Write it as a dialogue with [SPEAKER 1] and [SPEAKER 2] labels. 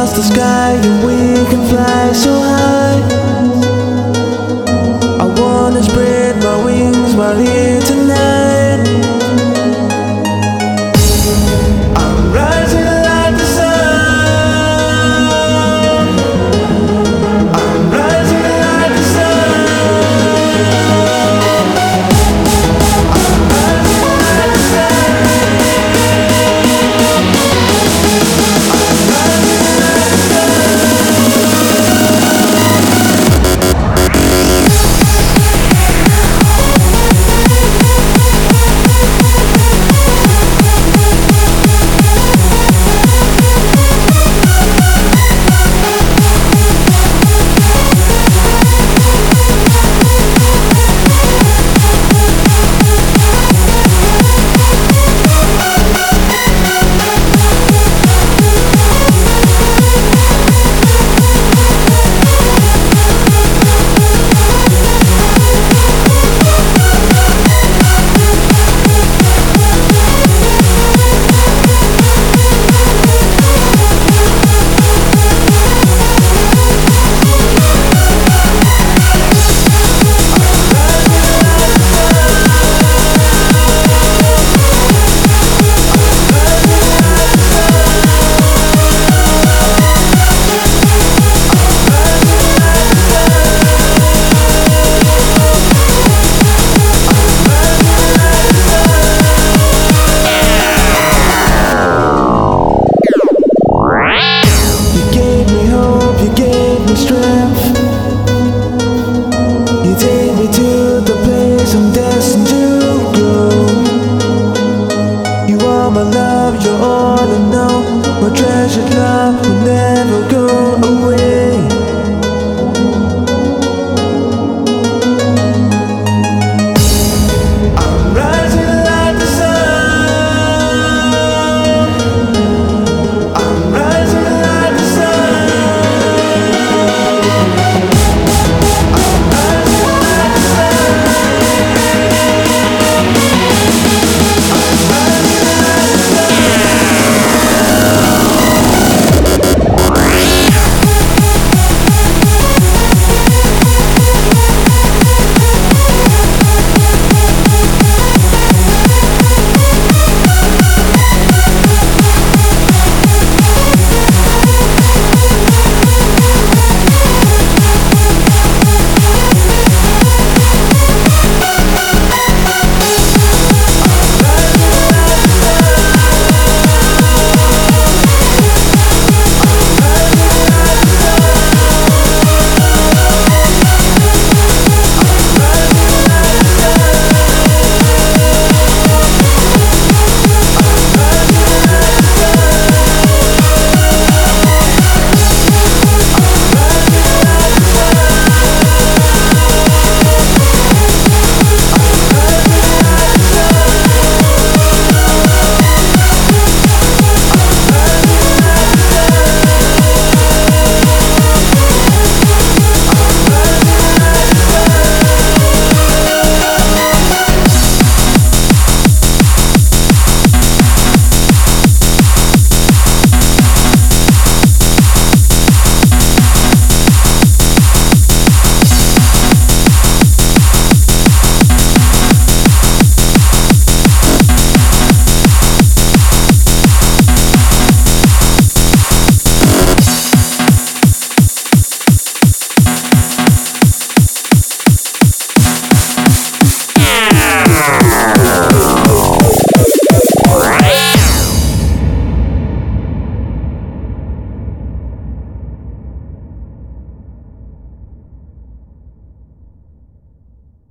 [SPEAKER 1] across the sky and we can fly so high. I wanna spread my wings while here tonight. I'm rising like the sun. I'm rising like the sun. I'm rising like the sun. You take me to the place I'm destined to go. You are my love, you're all I know. My treasured love will never go.